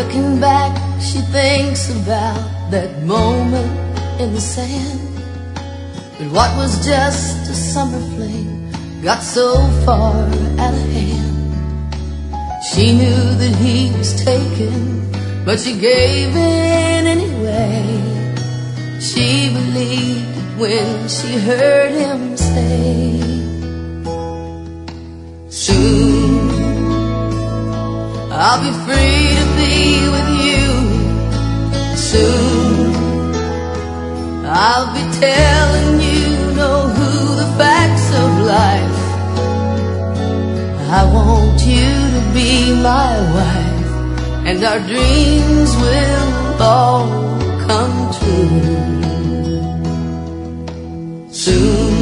Looking back, she thinks about that moment in the sand. But what was just a summer fling got so far out of hand. She knew that he was taken, but she gave in anyway. She believed it when she heard him say, soon I'll be free to be with you. Soon I'll be telling you the facts of life. I want you to be my wife, and our dreams will all come true. Soon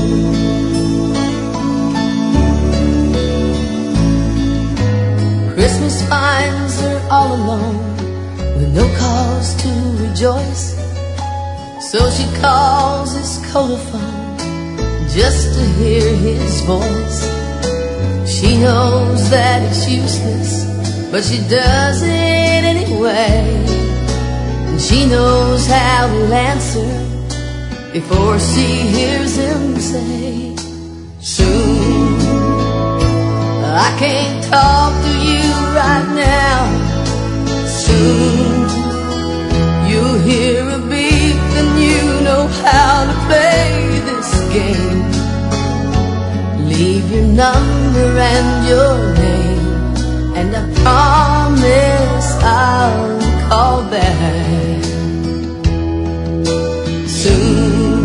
Christmas finds her all alone with no cause to rejoice. So she calls his colophone just to hear his voice. She knows that it's useless, but she does it anyway. And she knows how to answer before she hears him say, soon I can't talk to you right now. Soon you'll hear a beep and you know how to play this game. Leave your number and your name, and I promise I'll call back soon.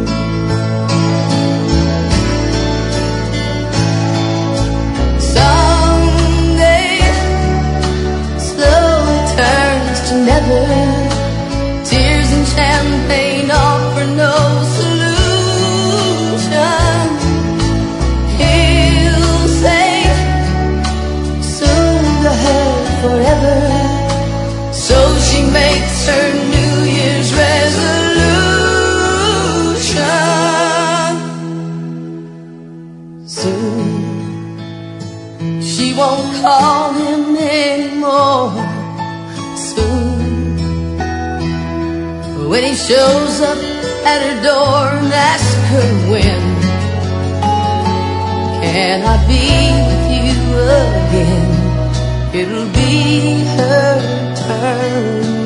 Someday slowly turns to never. Tears and champagne offer no solution. He'll say soon to her forever. So she makes her New Year's resolution. Soon she won't call him anymore. Soon when he shows up at her door and asks her when, can I be with you again? It'll be her turn